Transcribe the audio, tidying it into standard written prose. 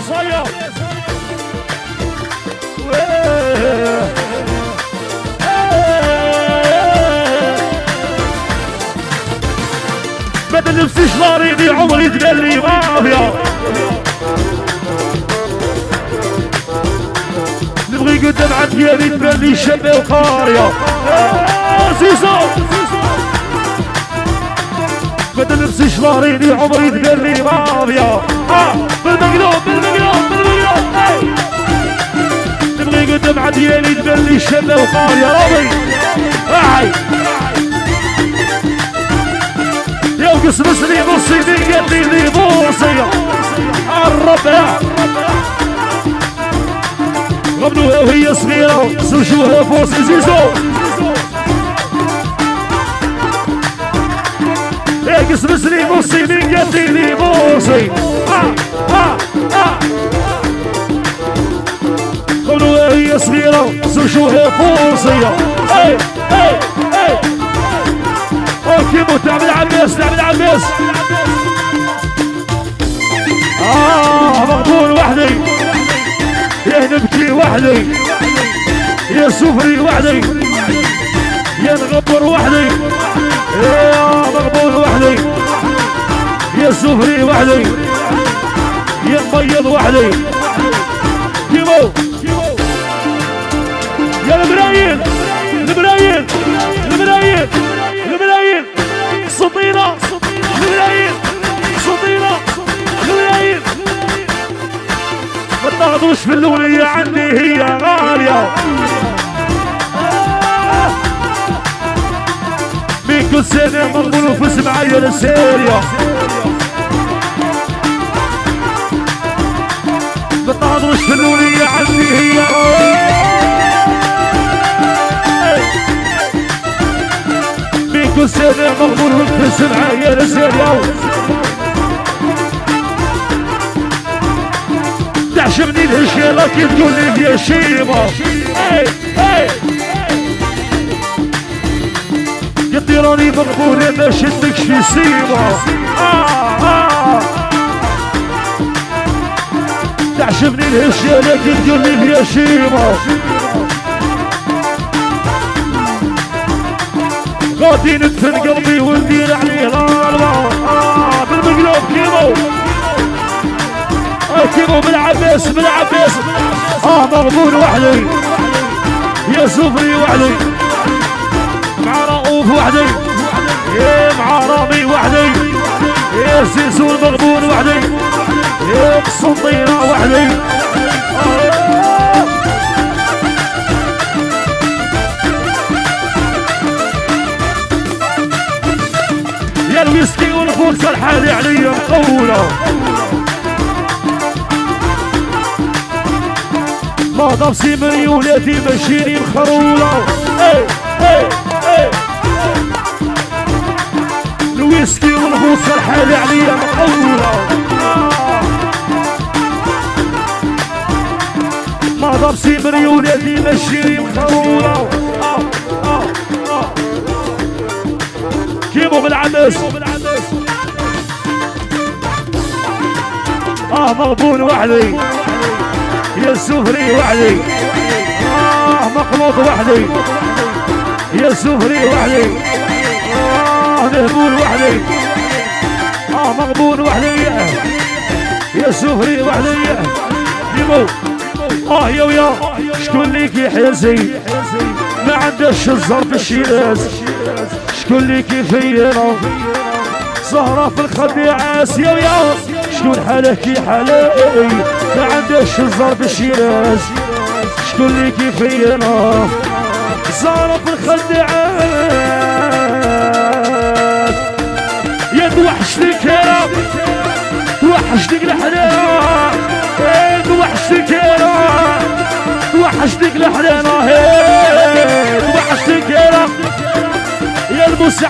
بدل نفسي شلاريني عمري تقلي مافيا نبغي قدام عدياني تبني شبه وقارية سيسو بدل نفسي شلاريني عمري تقلي مافيا بالمقلوب نبغي قدام عدياني تبني شبه وقارية راضي قسم سلي بصي دي لي بوصي الربع غبنوها وهي صغيرة سوشوها فوسي زيزو يا قسم سلي بصي دي لي بوصي غبنوها وهي صغيرة سوشوها فوسي كيمو تعمل عباس مقبول وحدي يا نبكي وحدي يا سفري وحدي يا نغبر وحدي يا مقبول وحدي يا سفري وحدي يا مبيض وحدي كيمو يا المرايين سطينة ما تاخذوش في الأولية عندي هي غالية من كل سنة مقبول وفلس معايا للسيريا ما تاخذوش في الأولية عندي هي كل سنة مغبور وانفس معايا لسيريا تعشمني الهشيرة كي تقول لي يا شيمة قدي راني مغبورة ما شدكش في سيمة تعشمني الهشيرة كي تقول لي يا شيمة غادي ندفن قلبي وندير عليه الغالبة بالمقلوب كيمو بالعباس مغبون وحدي يا سفري وحدي مع رؤوف وحدي مع رامي وحدي يا سيسو المغبون وحدي يا قسنطينة وحدي يا الويسكي والفوكس الحالي عليا مقولة ما ضبسي مريولاتي ماشيني مخرولة الويسكي والفوكس الحالي عليا مقولة ما ضبسي مريولاتي ماشيني مخرولة كيمو بالعباس مغبون وحدي يا سفري وحدي مخلوط وحدي يا سفري وحدي مهبول وحدي مغبون وحدي يا سفري وحدي كيمو يا ويا شكون ليك يحيزي ما عندهش الزر في الشيراز شكون اللي كيفينا سهرة في الخديعاس يا ويا شكون حاله كي حالي ما عندهش الزر بالشيراز شكون اللي كيفينا سهرة في الخديعاس يا توحشتك يا توحشتك الحنان توحشتك يا توحشتك الحنان